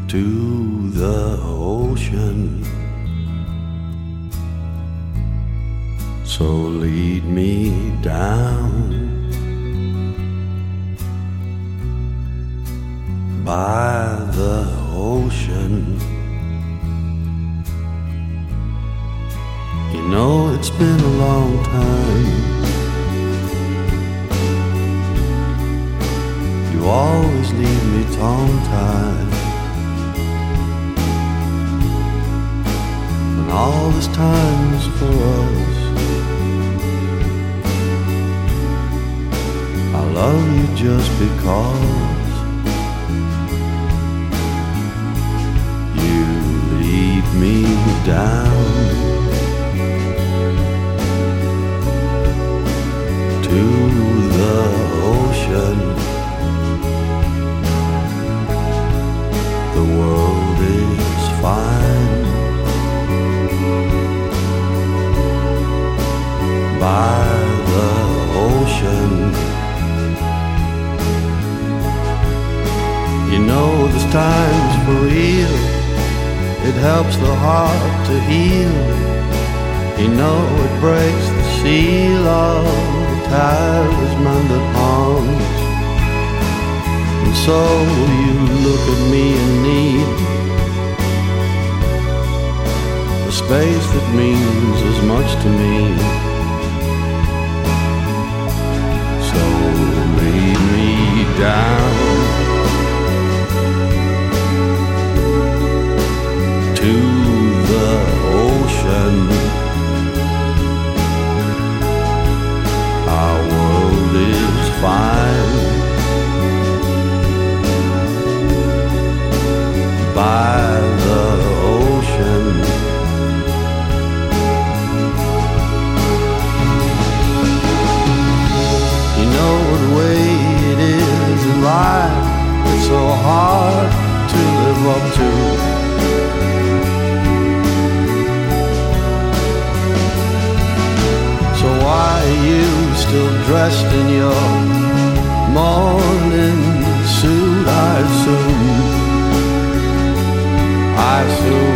to the ocean. So lead me down by the ocean. You know it's been a long time. You always leave me tongue-tied. When all this time is for us, I love you just because you lead me down to the ocean. The world is fine by the ocean. You know this time's for real. It helps the heart to heal. You know it breaks the seal of the talisman that haunts. And so you look at me in need, the space that means as much to me. So lead me down to the ocean. Our world is fine by the ocean. You know what way it is in life. It's so hard to live up to. So why are you still dressed in your morning suit? I assume